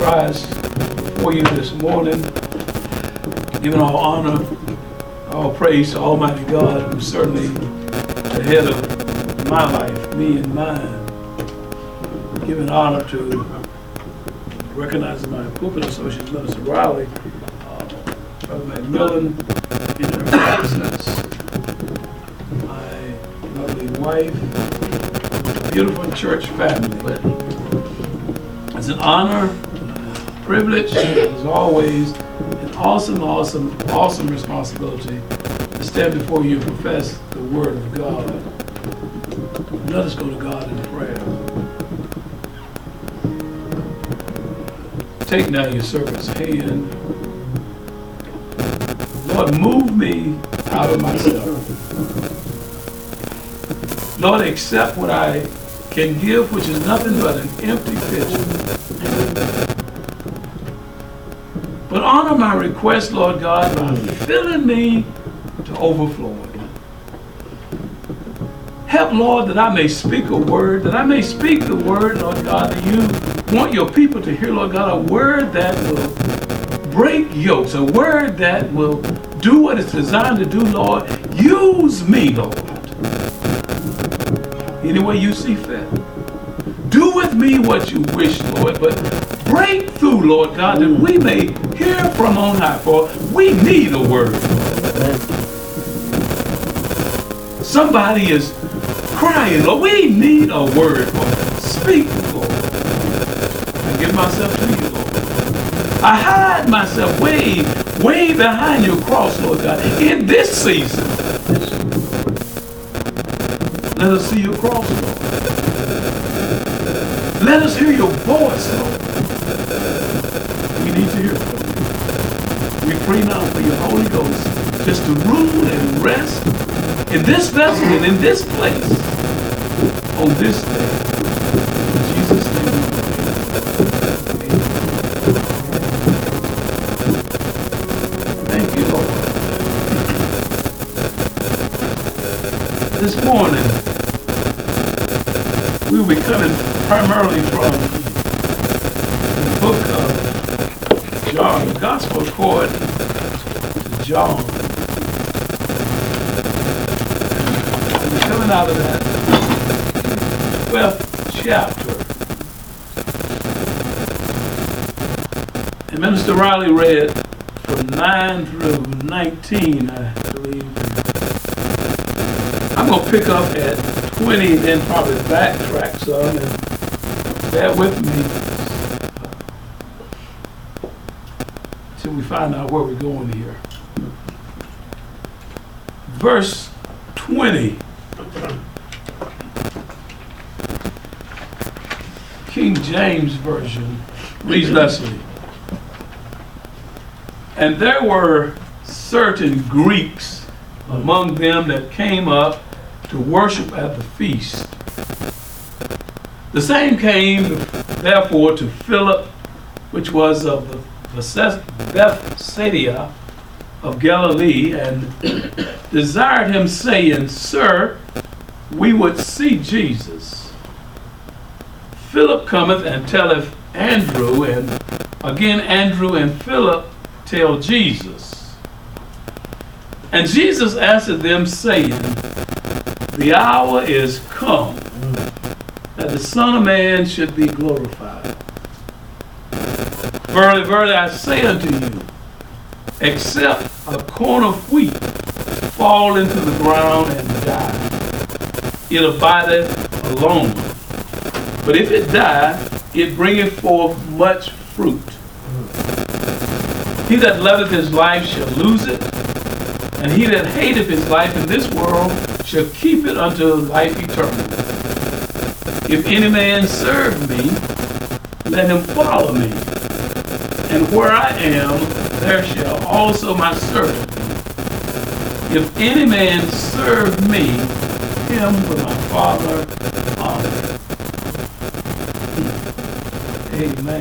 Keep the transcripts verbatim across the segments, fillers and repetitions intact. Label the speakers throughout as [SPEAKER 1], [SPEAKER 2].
[SPEAKER 1] rise before you this morning, giving all honor, all praise to Almighty God, who's certainly the head of my life, me and mine. Giving honor to recognizing my pulpit associate, Minister Riley, uh, Brother McMillan, in her absence, my lovely wife, beautiful church family. It's an honor, a privilege, as always, an awesome, awesome, awesome responsibility to stand before you and profess the Word of God. Let us go to God in prayer. Take now your servant's hand. Lord, move me out of myself. Lord, accept what I can give, which is nothing but an empty pitcher. But honor my request, Lord God, by filling me to overflowing. Help, Lord, that I may speak a word, that I may speak the word, Lord God, that you want your people to hear, Lord God, a word that will break yokes, a word that will do what it's designed to do, Lord. Use me, Lord, any way you see fit. Do with me what you wish, Lord, but break through, Lord God, that we may hear from on high, for we need a word. Somebody is crying, Lord, we need a word, Lord. Speak, Lord. I give myself to you, Lord. I hide myself way, way behind your cross, Lord God, in this season. Let us see your cross, Lord. Let us hear your voice, Lord. We need to hear from you. We pray now for your Holy Ghost just to rule and rest in this vessel and in this place on this day. In Jesus' name we pray. Amen. Thank you, Lord. This morning, we will be coming primarily from the book of John, the Gospel according to John. And we're coming out of that twelfth chapter. And Minister Riley read from nine through nineteen, I believe. I'm going to pick up at twenty, then probably backtrack some, and bear with me till we find out where we're going here. Verse twenty. King James Version reads thusly. And there were certain Greeks among them that came up to worship at the feast. The same came therefore to Philip, which was of the Bethsaida of Galilee, and desired him, saying, Sir, we would see Jesus. Philip cometh and telleth Andrew, and again Andrew and Philip tell Jesus. And Jesus answered them, saying, The hour is come that the Son of Man should be glorified. Verily, verily, I say unto you, except a corn of wheat fall into the ground and die, it abideth alone. But if it die, it bringeth forth much fruit. He that loveth his life shall lose it, and he that hateth his life in this world shall keep it unto life eternal. If any man serve me, let him follow me. And where I am, there shall also my servant be. If any man serve me, him will my Father honor. Amen.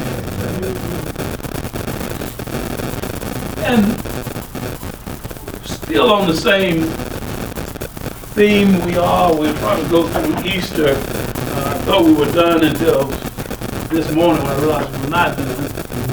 [SPEAKER 1] And still on the same theme we are, we'll probably go through Easter. Uh, I thought we were done until this morning when I realized we were not done.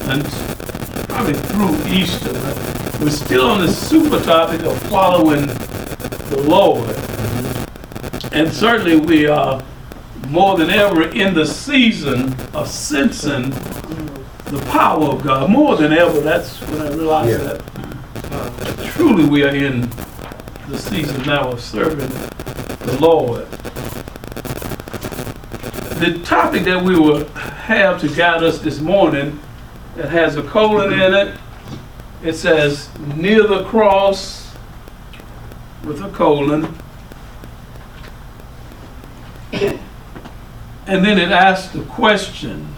[SPEAKER 1] announcements, probably through Easter. But we're still on the super topic of following the Lord. And certainly we are more than ever in the season of sensing the power of God. More than ever, that's when I realized yeah. that uh, truly we are in the season now of serving the Lord. The topic that we will have to guide us this morning, that has a colon in it. It says, near the cross, with a colon. And then it asks the question,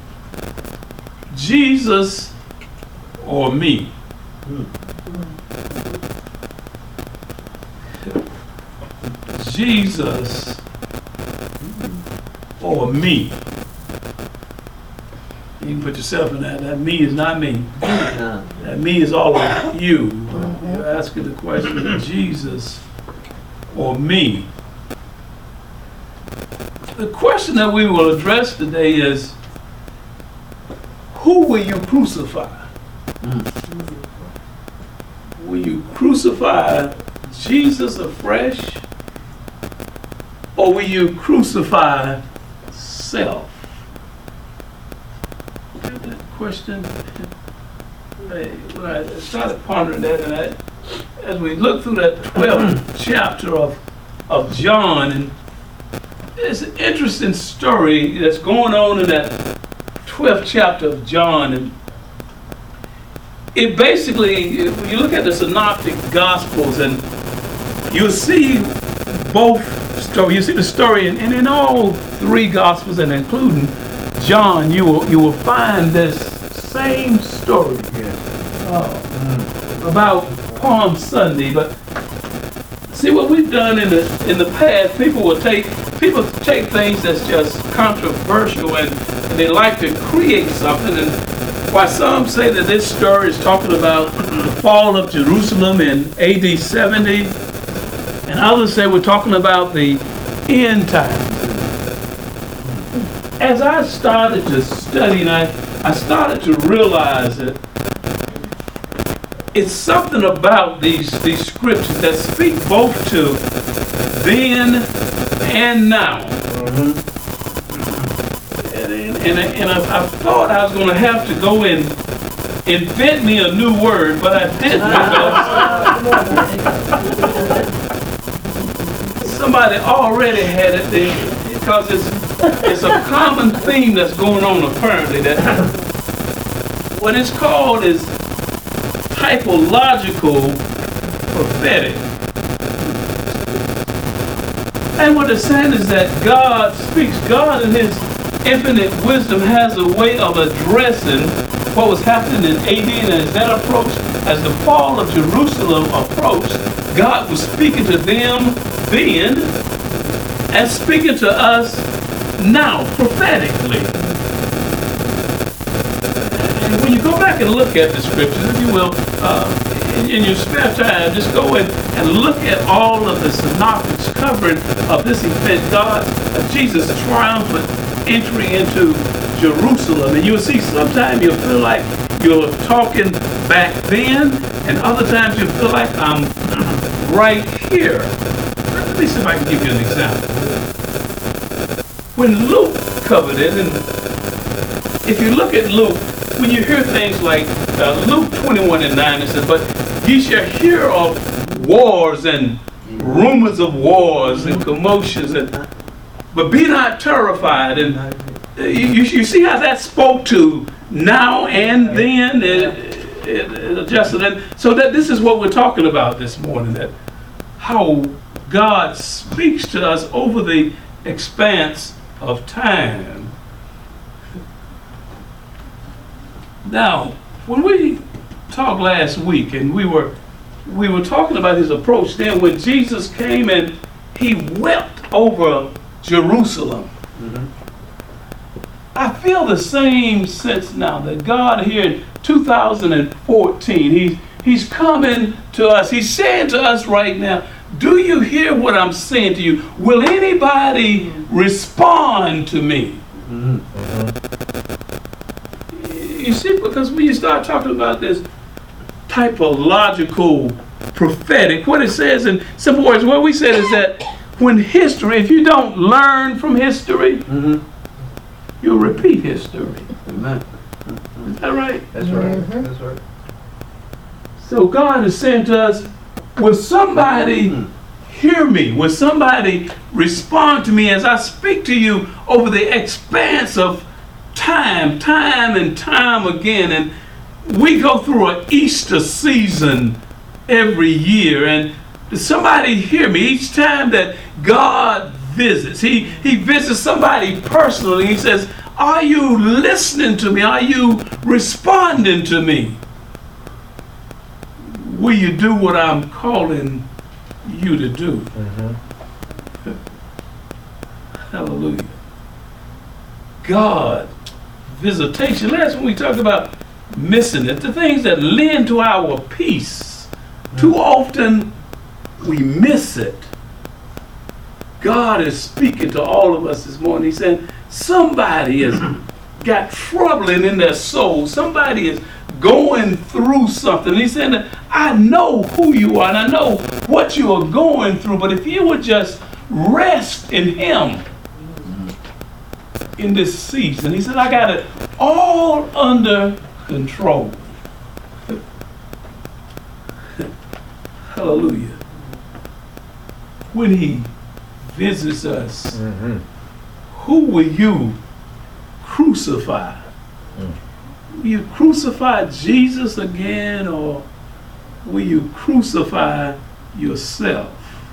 [SPEAKER 1] Jesus or me? Jesus or me? You can put yourself in that. That me is not me. That me is all of you. You're asking the question, Jesus or me? The question that we will address today is, who will you crucify? Mm. Will you crucify Jesus afresh, or will you crucify self? That question, when I started pondering that, and I, as we look through that twelfth chapter of, of John, and it's an interesting story that's going on in that twelfth chapter of John. And it basically, if you look at the synoptic gospels, and you'll see both stories. You see the story, and, and in all three gospels, and including John, you will you will find this same story uh, mm. about Palm Sunday. But see, what we've done in the in the past, people will take people take things that's just controversial, and, and they like to create something. And while some say that this story is talking about the fall of Jerusalem in A D seventy, and others say we're talking about the end times. As I started to study, and I, I started to realize that it's something about these, these scriptures that speak both to then and now. Mm-hmm. And, and, and I, I thought I was going to have to go and invent me a new word, but I didn't. Somebody already had it there, because it's it's a common theme that's going on apparently, that what it's called is typological prophetic. And what it's saying is that God speaks. God in his infinite wisdom has a way of addressing what was happening in A D, and as that approached, as the fall of Jerusalem approached, God was speaking to them then and speaking to us now prophetically. And when you go back and look at the scriptures, if you will, uh, in, in your spare time, just go in and look at all of the synoptics covering of this event, God, uh, Jesus' triumphant entry into Jerusalem. And you'll see sometimes you'll feel like you're talking back then, and other times you feel like I'm right here. Let me see if I can give you an example. When Luke covered it, and if you look at Luke, when you hear things like uh, Luke twenty-one and nine, it says, "But ye shall hear of wars and rumors of wars and commotions, and but be not terrified." And you, you see how that spoke to now and then, it, it, it adjusted. And so that this is what we're talking about this morning, that how God speaks to us over the expanse of time. Now, when we talked last week, and we were we were talking about his approach then, when Jesus came and he wept over Jerusalem. Mm-hmm. I feel the same sense now that God here in two thousand fourteen, he's he's coming to us. He's saying to us right now, do you hear what I'm saying to you? Will anybody respond to me? Mm-hmm. you see, because when you start talking about this typological prophetic, what it says in simple words, what we said is that when history, if you don't learn from history,
[SPEAKER 2] Mm-hmm.
[SPEAKER 1] you'll repeat history.
[SPEAKER 2] Amen.
[SPEAKER 1] Is that right?
[SPEAKER 2] That's right. That's right.
[SPEAKER 1] So God is saying to us, will somebody
[SPEAKER 2] Mhm.
[SPEAKER 1] hear me? Will somebody respond to me as I speak to you over the expanse of time, time and time again? And we go through an Easter season every year, and does somebody hear me? Each time that God visits, he, he visits somebody personally. He says, are you listening to me? Are you responding to me? Will you do what I'm calling you to do?
[SPEAKER 3] Mm-hmm.
[SPEAKER 1] Hallelujah. God, visitation. Last when we talked about missing it, the things that lend to our peace. Too often we miss it. God is speaking to all of us this morning. He's saying somebody has got troubling in their soul. Somebody is going through something. He's saying that I know who you are and I know what you are going through, but if you would just rest in Him in this season. He said, I got it all under control. Hallelujah. When He visits us,
[SPEAKER 3] Mm-hmm.
[SPEAKER 1] who will you crucify?
[SPEAKER 3] Mm.
[SPEAKER 1] Will you crucify Jesus again, or will you crucify yourself?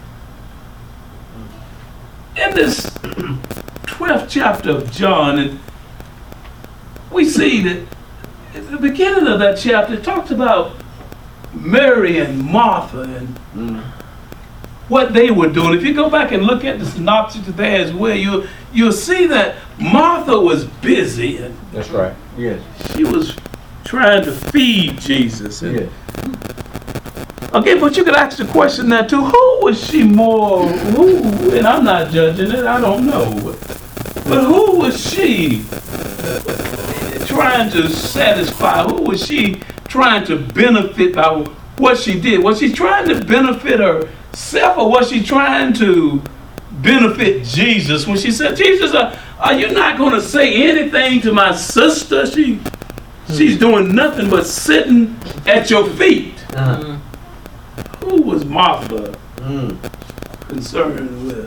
[SPEAKER 1] In this twelfth chapter of John, and we see that at the beginning of that chapter, it talks about Mary and Martha and
[SPEAKER 2] Mm.
[SPEAKER 1] what they were doing. If you go back and look at the synopsis there as well, you, you'll see that Martha was busy and
[SPEAKER 3] That's right.
[SPEAKER 2] Yes.
[SPEAKER 1] she was trying to feed Jesus. And
[SPEAKER 2] Yes.
[SPEAKER 1] okay, but you could ask the question now too, who was she more, who, and I'm not judging it, I don't know, but who was she trying to satisfy? Who was she trying to benefit by what she did? Was she trying to benefit herself, or was she trying to benefit Jesus? When she said, Jesus, are, are you not going to say anything to my sister? She, she's doing nothing but sitting at your feet.
[SPEAKER 2] Uh-huh.
[SPEAKER 1] Who was Martha
[SPEAKER 2] Mm.
[SPEAKER 1] concerned with?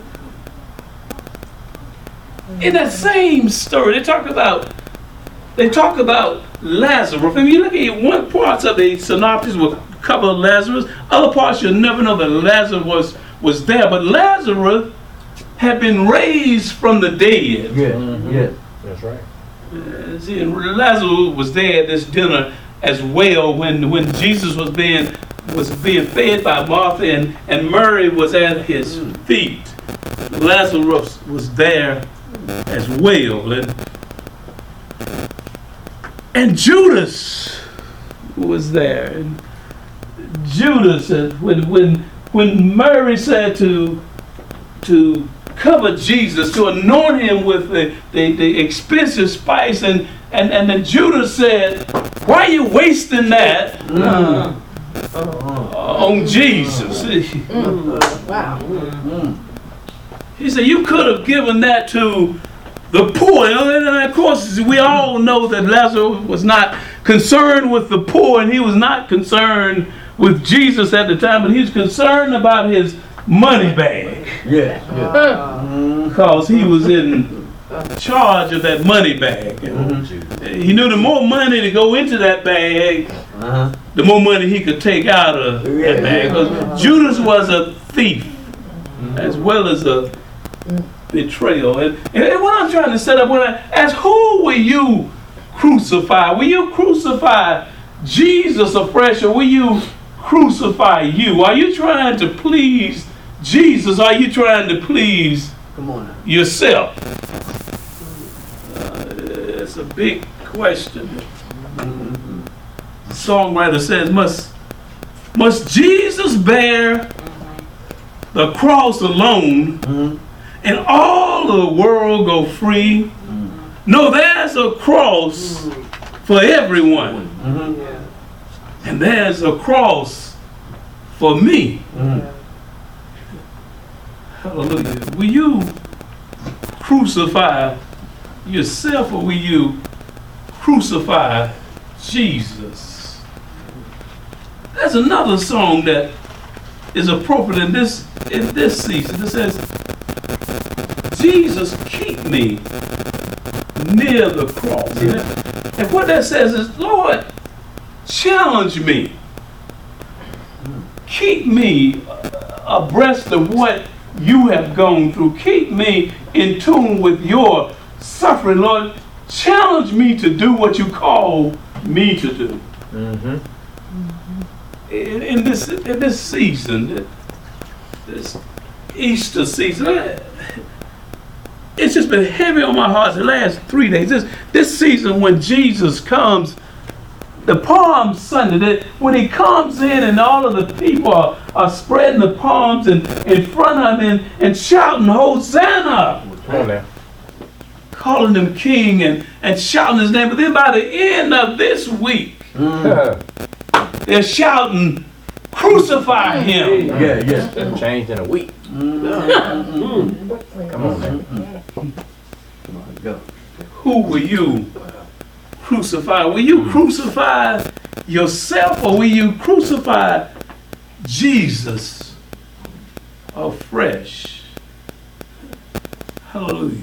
[SPEAKER 1] In that same story, they talk about they talk about Lazarus. If you look at one part of the synopsis will cover Lazarus, other parts you'll never know that Lazarus was was there. But Lazarus had been raised from the dead.
[SPEAKER 2] Yes.
[SPEAKER 3] Mhm.
[SPEAKER 2] Yes.
[SPEAKER 3] That's right.
[SPEAKER 1] Uh, see, and Lazarus was there at this dinner as well when when Jesus was being was being fed by Martha, and, and Mary was at his feet. Lazarus was there as well. And, and Judas was there. And Judas, uh, when, when, when Mary said to, to cover Jesus, to anoint him with the, the, the expensive spice, and, and, and then Judas said, why are you wasting that
[SPEAKER 2] Mm.
[SPEAKER 1] on Jesus?
[SPEAKER 4] Wow.
[SPEAKER 2] Mm.
[SPEAKER 1] He said, you could have given that to the poor. And of course, we all know that Lazarus was not concerned with the poor, and he was not concerned with Jesus at the time, but he was concerned about his money bag,
[SPEAKER 2] Yes. Yes. Mm.
[SPEAKER 1] because he was in charge of that money bag. And
[SPEAKER 2] Mhm.
[SPEAKER 1] he knew the more money to go into that bag,
[SPEAKER 2] Uh-huh.
[SPEAKER 1] the more money he could take out of that bag. Because Judas was a thief as well as a betrayal. And, and what I'm trying to set up, when I ask, who will you crucify? Will you crucify Jesus afresh, or will you crucify you? Are you trying to please Jesus? Or are you trying to please
[SPEAKER 2] Come on now.
[SPEAKER 1] yourself? Uh, it's a big question.
[SPEAKER 2] Mm-hmm.
[SPEAKER 1] The songwriter says, must, must Jesus bear the cross alone
[SPEAKER 2] Mm-hmm.
[SPEAKER 1] and all the world go free? No, there's a cross for everyone.
[SPEAKER 2] Mm-hmm.
[SPEAKER 1] And there's a cross for me.
[SPEAKER 2] Mm-hmm.
[SPEAKER 1] Hallelujah. Will you crucify yourself, or will you crucify Jesus? There's another song that is appropriate in this in this season. It says, Jesus, keep me near the cross. And, and what that says is, Lord, challenge me. Keep me abreast of what you have gone through. Keep me in tune with your suffering, Lord. Challenge me to do what you call me to do.
[SPEAKER 3] Mm-hmm.
[SPEAKER 1] In, in this in this season, this Easter season, it's just been heavy on my heart the last three days. This this season when Jesus comes, the Palm Sunday, that when he comes in and all of the people are, are spreading the palms in, in front of him and, and shouting, Hosanna!
[SPEAKER 3] Come on now.
[SPEAKER 1] Calling him king and, and shouting his name. But then by the end of this week, they're shouting, crucify him.
[SPEAKER 2] Yeah, yeah.
[SPEAKER 3] Changed in a week.
[SPEAKER 2] Mm-hmm.
[SPEAKER 3] Come on now.
[SPEAKER 2] Come on, go.
[SPEAKER 1] Who will you crucify? Will you crucify yourself, or will you crucify Jesus afresh? Hallelujah.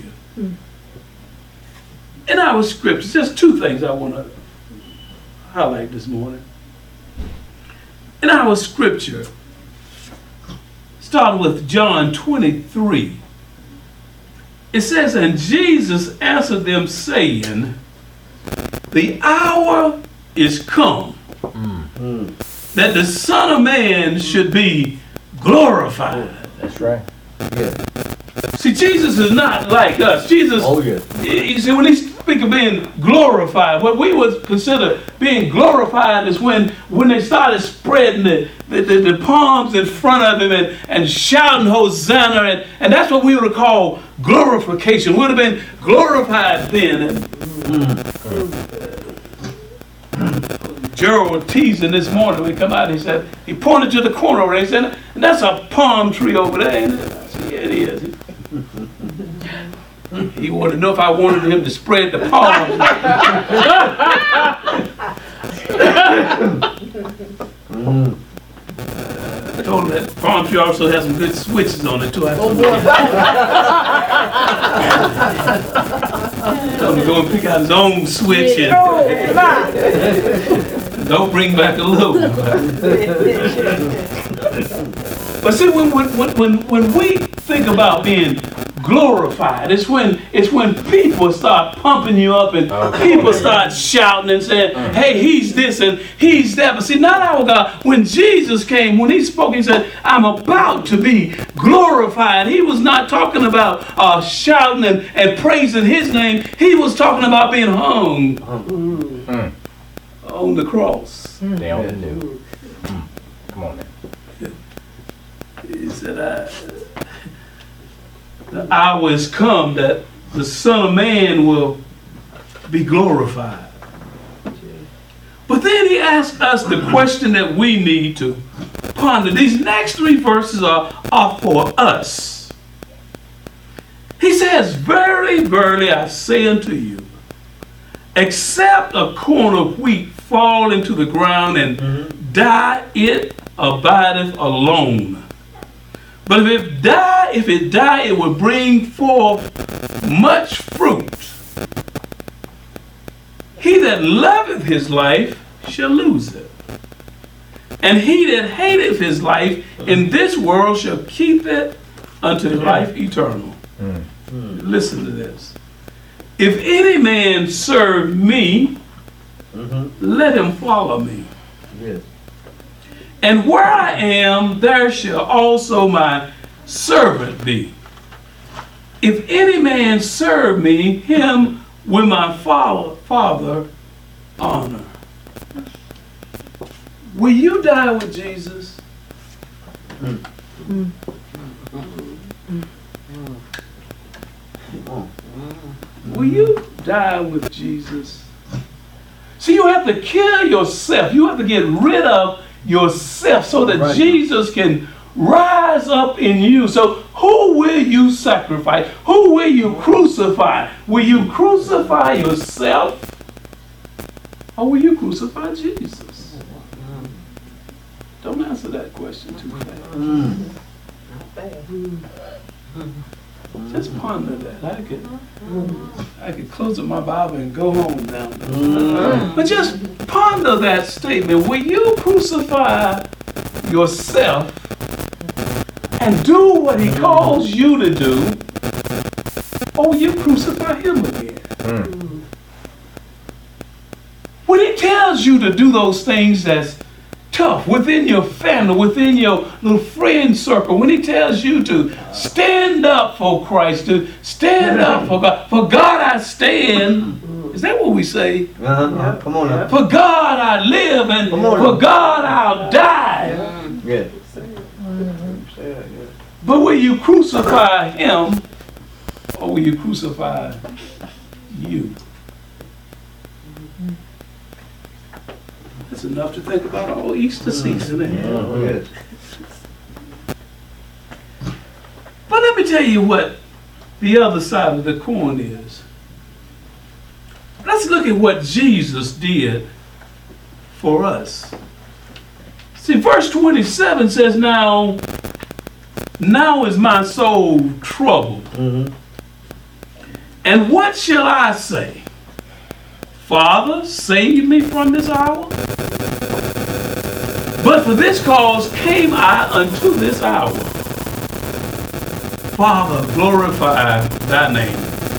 [SPEAKER 1] In our scriptures, just two things I want to highlight this morning. In our scripture, starting with John twenty-three, it says, and Jesus answered them, saying, the hour is come
[SPEAKER 2] Mm.
[SPEAKER 1] that the Son of Man should be glorified.
[SPEAKER 3] That's right.
[SPEAKER 2] Yeah.
[SPEAKER 1] See, Jesus is not like us. Jesus,
[SPEAKER 2] Oh, yeah.
[SPEAKER 1] you see, when he speak of being glorified, what we would consider being glorified is when when they started spreading the, the, the, the palms in front of him and, and shouting Hosanna, and, and that's what we would call glorification. We would have been glorified then. And, Gerald was teasing this morning when he come out, he said, he pointed to the corner over there, he said, and that's a palm tree over there, ain't it? I said, yeah, it is. He wanted to know if I wanted him to spread the palms.
[SPEAKER 2] Mm.
[SPEAKER 1] I told him that palm tree also has some good switches on it too. I told him, told him to go and pick out his own switch and don't bring back a little one. But see, when when when when we think about being glorified, it's when it's when people start pumping you up and
[SPEAKER 3] Okay.
[SPEAKER 1] people start shouting and saying, hey, he's this and he's that. But see, not our God. When Jesus came, when he spoke, he said, I'm about to be glorified. He was not talking about uh, shouting and, and praising his name. He was talking about being hung
[SPEAKER 3] Mm.
[SPEAKER 1] on the cross.
[SPEAKER 3] They only knew. Mm. Come on now.
[SPEAKER 1] He said, I, the hour has come that the Son of Man will be glorified. But then he asked us the question that we need to ponder. These next three verses are, are for us. He says, verily, verily, I say unto you, except a corn of wheat fall into the ground and die, it abideth alone. But if it die, if it die, it will bring forth much fruit. He that loveth his life shall lose it. And he that hateth his life in this world shall keep it unto life eternal.
[SPEAKER 3] Mm.
[SPEAKER 1] Listen to this. If any man serve me,
[SPEAKER 2] Mm-hmm.
[SPEAKER 1] let him follow me.
[SPEAKER 2] Yes.
[SPEAKER 1] And where I am, there shall also my servant be. If any man serve me, him will my father, father honor. Will you die with Jesus? Will you die with Jesus? See, you have to kill yourself. You have to get rid of yourself so that
[SPEAKER 2] Right.
[SPEAKER 1] Jesus can rise up in you. So who will you sacrifice? Who will you crucify? Will you crucify yourself? Or will you crucify Jesus? Don't answer that question too fast.
[SPEAKER 2] Mm.
[SPEAKER 1] Just ponder that. I could, I could close up my Bible and go home now.
[SPEAKER 2] Mm.
[SPEAKER 1] But just ponder that statement. Will you crucify yourself and do what he calls you to do, or will you crucify him again?
[SPEAKER 3] Mm.
[SPEAKER 1] When he tells you to do those things that's tough within your family, within your little friend circle, when he tells you to stand up for Christ, to stand up for God, for God I stand, is that what we say?
[SPEAKER 2] Uh-huh. Come on now.
[SPEAKER 1] For God I live, and
[SPEAKER 2] Come on.
[SPEAKER 1] for God I'll die.
[SPEAKER 2] Yeah.
[SPEAKER 1] But will you crucify him, or will you crucify you? That's enough to think about all Easter season, ain't it?
[SPEAKER 2] Oh, yes.
[SPEAKER 1] But let me tell you what the other side of the coin is. Let's look at what Jesus did for us. See, verse twenty-seven says, Now, now is my soul troubled.
[SPEAKER 2] Mm-hmm.
[SPEAKER 1] And what shall I say? Father, save me from this hour? But for this cause came I unto this hour. Father, glorify thy name.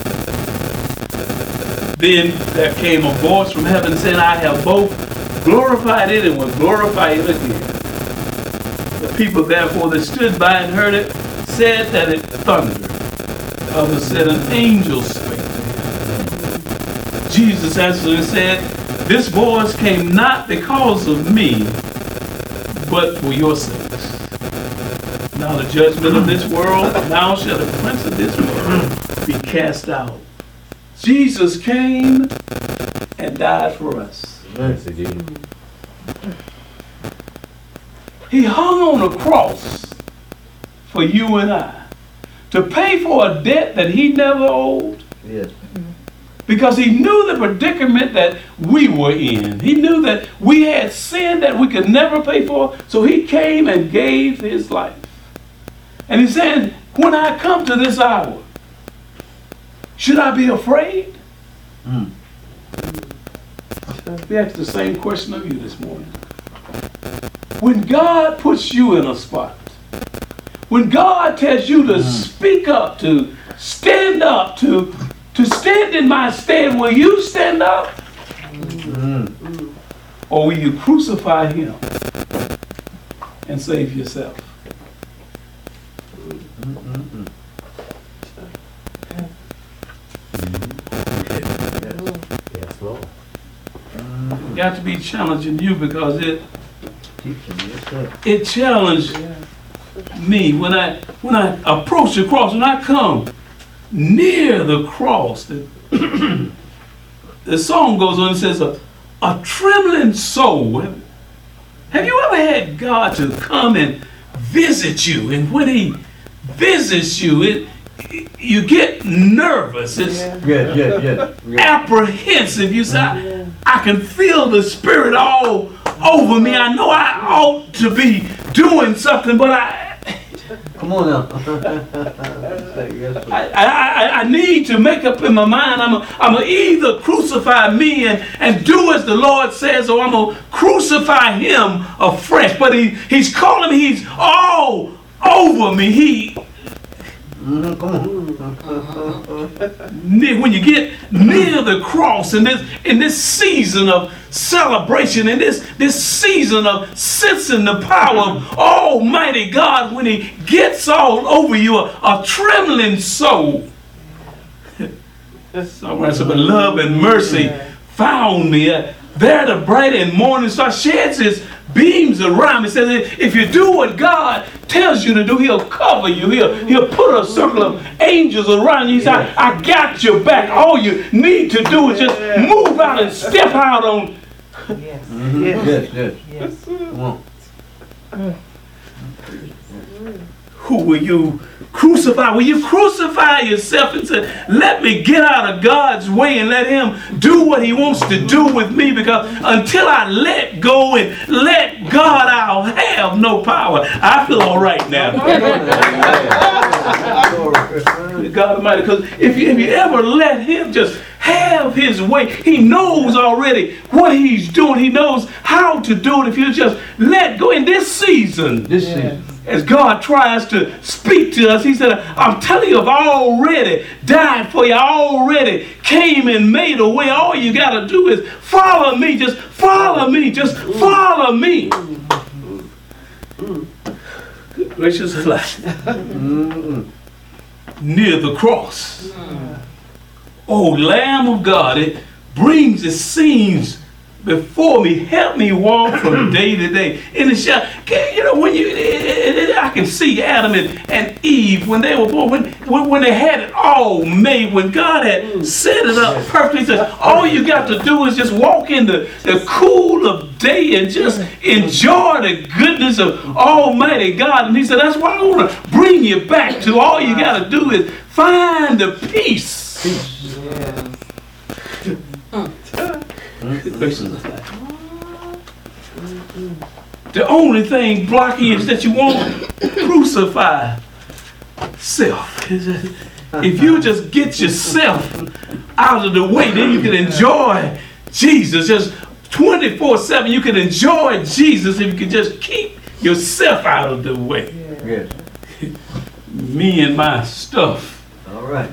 [SPEAKER 1] Then there came a voice from heaven saying, I have both glorified it and will glorify it again. The people therefore that stood by and heard it said that it thundered. Others said an angel spake to him. Jesus answered and said, This voice came not because of me, but for your sakes. Now the judgment of this world, now shall the prince of this world be cast out. Jesus came and died for us.
[SPEAKER 3] Yes, he did.
[SPEAKER 1] He hung on a cross for you and I to pay for a debt that he never owed,
[SPEAKER 2] Yes.
[SPEAKER 1] because he knew the predicament that we were in. He knew that we had sin that we could never pay for, so he came and gave his life. And he said, when I come to this hour, should I be afraid?
[SPEAKER 2] Mm.
[SPEAKER 1] We asked the same question of you this morning. When God puts you in a spot, when God tells you to speak up, to stand up, to, to stand in my stead, will you stand up?
[SPEAKER 2] Mm.
[SPEAKER 1] Or will you crucify him and save yourself?
[SPEAKER 2] Mm-mm-mm.
[SPEAKER 3] Yes, Lord.
[SPEAKER 2] Mm.
[SPEAKER 1] Got to be challenging you, because it
[SPEAKER 2] Teaching. Yes, sir.
[SPEAKER 1] it challenged me when I when I approach the cross, when I come near the cross. The, the song goes on and says, a, a trembling soul. Have you ever had God to come and visit you? And when he visits you, it, you get nervous. It's
[SPEAKER 2] Yes, yes, yes. yes.
[SPEAKER 1] apprehensive. You say, I, I can feel the Spirit all over me. I know I ought to be doing something, but I
[SPEAKER 2] Come on now. Yes, sir.
[SPEAKER 1] I, I, I- I need to make up in my mind. I'm going I'm to either crucify me and, and do as the Lord says, or I'm going to crucify him afresh. But he, he's calling me. He's all over me. He
[SPEAKER 2] Mhm, come on.
[SPEAKER 1] near, when you get near the cross in this in this season of celebration, in this this season of sensing the power of Almighty God, when he gets all over you, a, a trembling soul. Somewhere said, but love and mercy found me. Uh, there the bright and morning star sheds his beams around me. Says, if you do what God tells you to do, he'll cover you. He'll, he'll put a circle of angels around you. He said, I, I got your back. All you need to do is just move out and step out on.
[SPEAKER 4] Yes.
[SPEAKER 2] Mhm. Yes, yes.
[SPEAKER 4] Yes.
[SPEAKER 2] Come on.
[SPEAKER 1] Who will you crucify? Will you crucify yourself and say, let me get out of God's way and let him do what he wants to do with me? Because until I let go and let God, I'll have no power. I feel all right now. God Almighty, because if you, if you ever let him just have his way, he knows already what he's doing. He knows how to do it. If you just let go in this season,
[SPEAKER 2] This season.
[SPEAKER 1] as God tries to speak to us, he said, I'm telling you, I've already died for you. I already came and made a way. All you got to do is follow me. Just follow me. Just follow me. Good gracious life.
[SPEAKER 2] Mm-mm.
[SPEAKER 1] Near the cross. Oh, Lamb of God, it brings the scenes before me. Help me walk from day to day in the shadow. You know, when you, it, it, it, I can see Adam and, and Eve when they were born, when, when, when they had it all made, when God had set it up perfectly. He said, all you got to do is just walk in the, the cool of day and just enjoy the goodness of Almighty God. And he said, that's why I want to bring you back to all you got to do is find the peace. The only thing blocking is that you won't crucify self. If you just get yourself out of the way, then you can enjoy Jesus. Just twenty-four seven, you can enjoy Jesus if you can just keep yourself out of the way.
[SPEAKER 2] Yes.
[SPEAKER 1] Me and my stuff.
[SPEAKER 2] All right.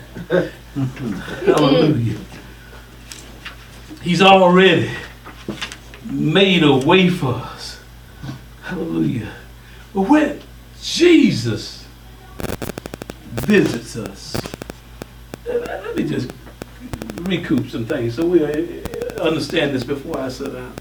[SPEAKER 1] Hallelujah. He's already made a way for us. Hallelujah. But when Jesus visits us, let me just recoup some things so we understand this before I sit down.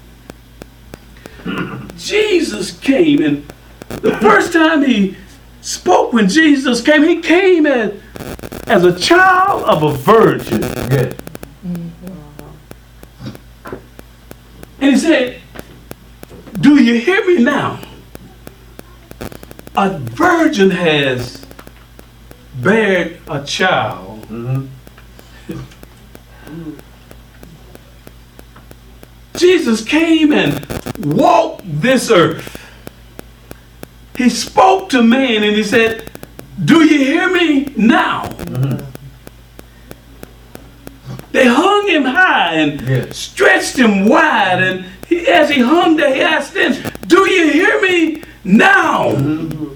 [SPEAKER 1] Jesus came, and the first time he spoke, when Jesus came, he came as, as a child of a virgin.
[SPEAKER 2] Yes.
[SPEAKER 1] And he said, do you hear me now? A virgin has bared a child.
[SPEAKER 2] Mm-hmm.
[SPEAKER 1] Jesus came and walked this earth. He spoke to man and he said, do you hear me now?
[SPEAKER 2] Mm-hmm.
[SPEAKER 1] They hung him high and
[SPEAKER 2] Yes.
[SPEAKER 1] stretched him wide, and he, as he hung there, he asked them, do you hear me now?
[SPEAKER 2] Mm-hmm.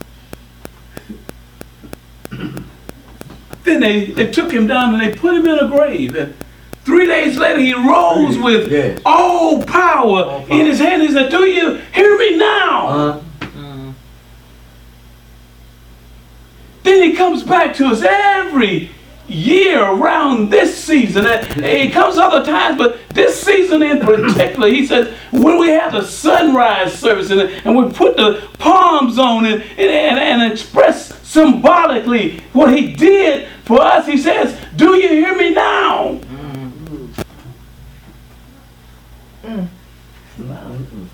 [SPEAKER 1] Then they, they took him down and they put him in a grave. And three days later, he rose with
[SPEAKER 2] Yes.
[SPEAKER 1] all power
[SPEAKER 2] All power.
[SPEAKER 1] in his hand. He said, do you hear me now?
[SPEAKER 2] Uh,
[SPEAKER 1] Then he comes back to us every year around this season. And he comes other times, but this season in particular, he says, when we have the sunrise service and, and we put the palms on it and, and, and express symbolically what he did for us, he says, do you hear me now?
[SPEAKER 2] mm-mm.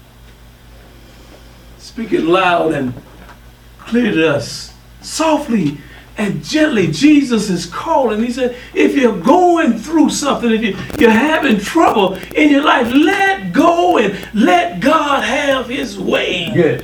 [SPEAKER 1] Speak it loud and clear to us. Softly and gently, Jesus is calling. He said, if you're going through something, if you, you're having trouble in your life, let go and let God have his way.
[SPEAKER 2] Yes.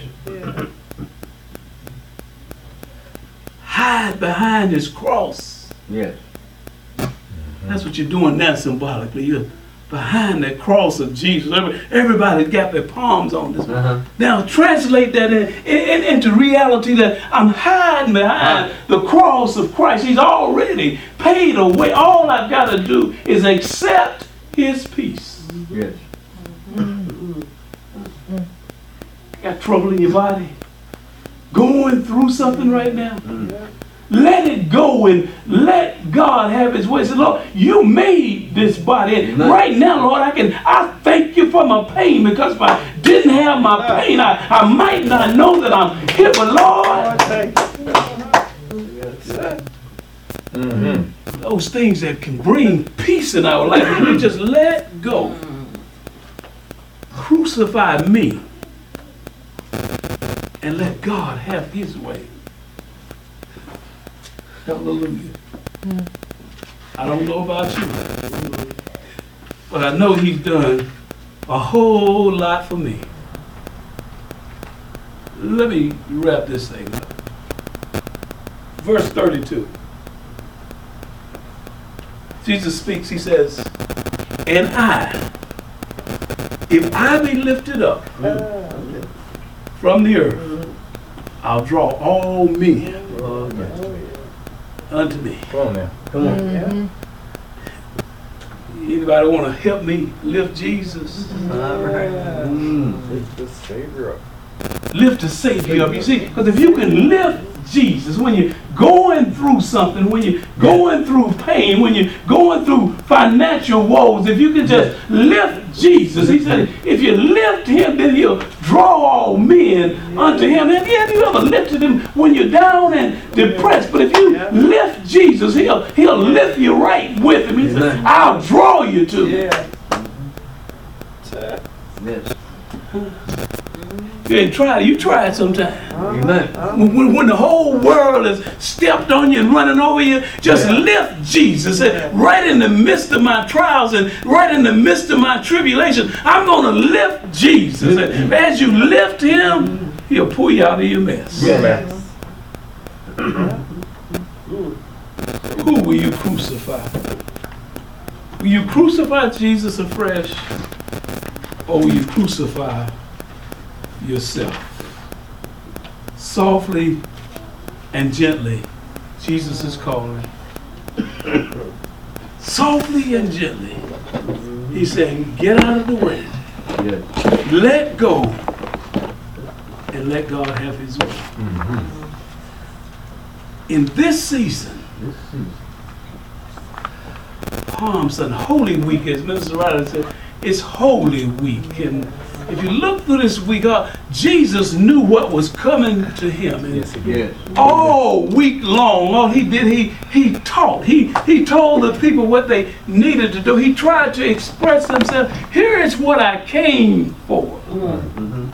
[SPEAKER 1] Hide behind his cross.
[SPEAKER 2] Yes.
[SPEAKER 1] That's what you're doing now symbolically. You're behind the cross of Jesus. Every- Everybody's got their palms on this.
[SPEAKER 2] Uh-huh.
[SPEAKER 1] Now translate that in, in, into reality that I'm hiding behind the cross of Christ. He's already paid away. All I've got to do is accept his peace.
[SPEAKER 2] Yes.
[SPEAKER 1] Got trouble in your body? Going through something right now?
[SPEAKER 2] Mm.
[SPEAKER 1] Let it go and let God have his way. Say, Lord, you made this body. And
[SPEAKER 2] Amen.
[SPEAKER 1] right now, Lord, I can I thank you for my pain, because if I didn't have my pain. I, I might not know that I'm here, but Lord,
[SPEAKER 3] Mm-hmm.
[SPEAKER 1] those things that can bring peace in our life, if we just let go. Crucify me and let God have his way. Hallelujah. I don't know about you, but I know he's done a whole lot for me. Let me wrap this thing up. Verse thirty-two. Jesus speaks, he says, and I, if I be lifted up from the earth, I'll draw all men
[SPEAKER 2] Oh, yes.
[SPEAKER 1] unto me.
[SPEAKER 3] Come on now.
[SPEAKER 2] Come on.
[SPEAKER 4] Mhm.
[SPEAKER 1] Anybody want to help me lift Jesus?
[SPEAKER 2] All right. Mm.
[SPEAKER 3] Lift the Savior up.
[SPEAKER 1] Lift the Savior up. You see, because if you can lift Jesus, when you're going through something, when you're going through pain, when you're going through financial woes, if you can just lift Jesus, he said, if you lift him, then he'll draw all men unto him. And have you ever lifted him when you're down and depressed? But if you lift Jesus, he'll, he'll lift you right with him. He said, I'll draw you to me.
[SPEAKER 2] Yes.
[SPEAKER 1] You ain't tried it. You try it sometime.
[SPEAKER 2] Amen.
[SPEAKER 1] When, when the whole world has stepped on you and running over you, just lift Jesus. And right in the midst of my trials and right in the midst of my tribulation, I'm going to lift Jesus. And as you lift him, he'll pull you out of your mess.
[SPEAKER 2] Yes.
[SPEAKER 1] Who will you crucify? Will you crucify Jesus afresh, or will you crucify yourself? Softly and gently, Jesus is calling. Softly and gently, he's saying, get out of the way.
[SPEAKER 2] Yes.
[SPEAKER 1] Let go and let God have his way.
[SPEAKER 3] Mm-hmm.
[SPEAKER 1] In this season, Palm Sunday, Holy Week, as Minister Ryder said, it's Holy Week. And if you look through this week, uh, Jesus knew what was coming to him. And
[SPEAKER 3] Yes, he did.
[SPEAKER 2] Yes.
[SPEAKER 1] all week long, all he did, he he taught. He he told the people what they needed to do. He tried to express himself. Here is what I came for.
[SPEAKER 2] Mm-hmm.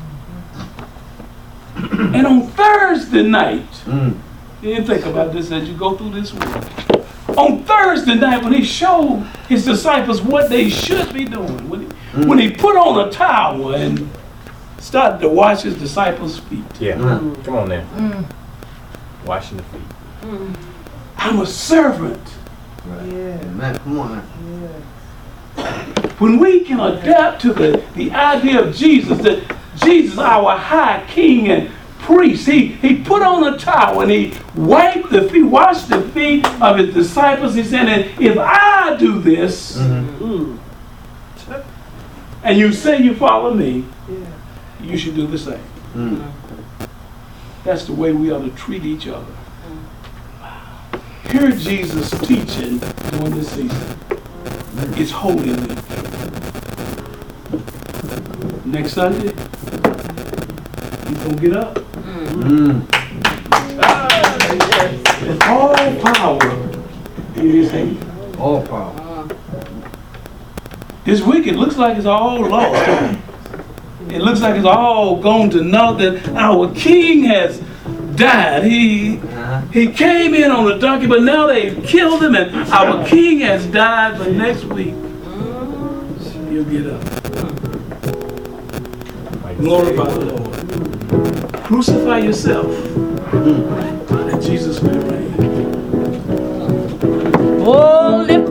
[SPEAKER 1] And on Thursday night,
[SPEAKER 2] Mm.
[SPEAKER 1] you didn't think about this as you go through this week. On Thursday night, when he showed his disciples what they should be doing, when he,
[SPEAKER 2] Mm.
[SPEAKER 1] when he put on a towel and started to wash his disciples' feet.
[SPEAKER 3] Yeah.
[SPEAKER 2] Mm.
[SPEAKER 3] Come on now.
[SPEAKER 4] Mm.
[SPEAKER 3] Washing the feet.
[SPEAKER 1] I'm a servant.
[SPEAKER 2] Right.
[SPEAKER 4] Yeah.
[SPEAKER 2] Amen. Come on now.
[SPEAKER 4] Yeah.
[SPEAKER 1] When we can adapt to the, the idea of Jesus, that Jesus, our high king and priest, he, he put on a towel and he wiped the feet, washed the feet of his disciples. He said, and if I do this,
[SPEAKER 2] Mm-hmm.
[SPEAKER 1] and you say you follow me,
[SPEAKER 4] Yeah.
[SPEAKER 1] you should do the same.
[SPEAKER 2] Mm.
[SPEAKER 1] That's the way we ought to treat each other. Hear Jesus teaching during this season. It's Holy Week. Next Sunday, he's going to get up.
[SPEAKER 2] Mm.
[SPEAKER 1] With all power in his hand.
[SPEAKER 2] All power.
[SPEAKER 1] This week it looks like it's all lost. It looks like it's all gone to naught, that our king has died. He
[SPEAKER 2] Uh-huh.
[SPEAKER 1] he came in on a donkey, but now they've killed him, and our king has died. But next week he'll get up. Glorify the Lord. Crucify yourself,
[SPEAKER 2] Mm.
[SPEAKER 1] and Jesus may reign.
[SPEAKER 4] Oh, lift